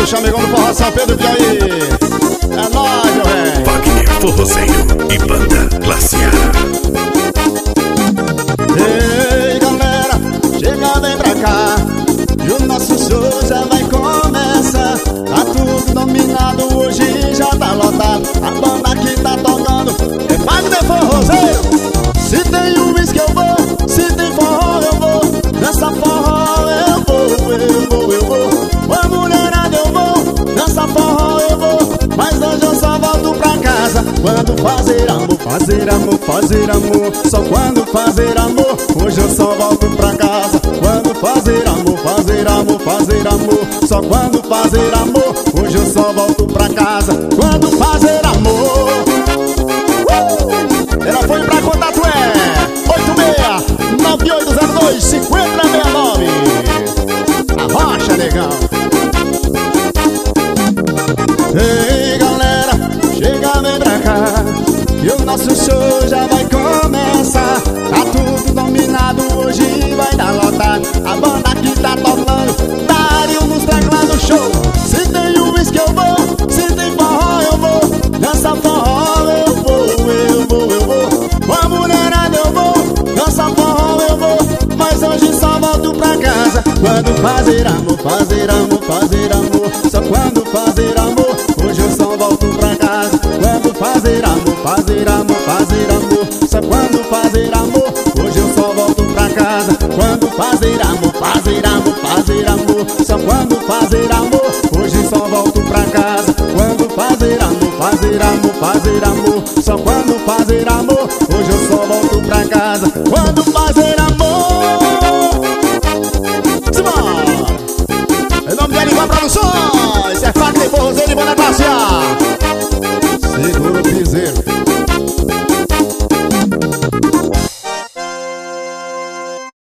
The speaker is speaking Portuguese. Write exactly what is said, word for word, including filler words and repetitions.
Rocha, amigão do Forró São Pedro Piauí. É nóis, meu velho. Wagner Forrozeiro e banda Glaciar. Ei, galera, chega, vem pra cá, e o nosso show já vai começar. Tá tudo dominado, hoje já tá lotado. A banda que tá tocando é Wagner Forrozeiro. Se tem uísque eu vou, se tem forró eu vou. Nessa forró eu vou, eu vou, eu vou. Ô mulherada eu vou, nessa forró eu vou. Mas hoje eu só volto pra casa quando fazer amor, fazer amor, fazer amor. Só quando fazer amor, hoje eu só volto pra casa quando fazer amor, fazer amor, fazer amor. Só quando fazer amor, hoje eu só volto pra casa quando fazer amor. uh! Ela foi pra contato é oito seis nove oito zero dois cinco zero seis nove. A Rocha, negão. Ei, galera, chega, vem pra cá, e o nosso show já vai começar. Tá tudo dominado, hoje vai dar lotado. A banda que tá tocando, Dario nos teclados, show. Se tem uísque eu vou, se tem forró eu vou. Nessa forró eu vou, eu vou, eu vou. Com a mulherada eu vou, nessa forró eu vou. Mas hoje só volto pra casa quando fazer amor, fazer amor, fazer amor. Só quando fazer amor, hoje eu só volto pra casa quando fazer amor, fazer amor, fazer amor. Só quando fazer amor, hoje eu só volto pra casa quando fazer amor, fazer amor, fazer amor. Só quando fazer amor, hoje só volto pra casa quando fazer amor, fazer amor, fazer amor. Só quando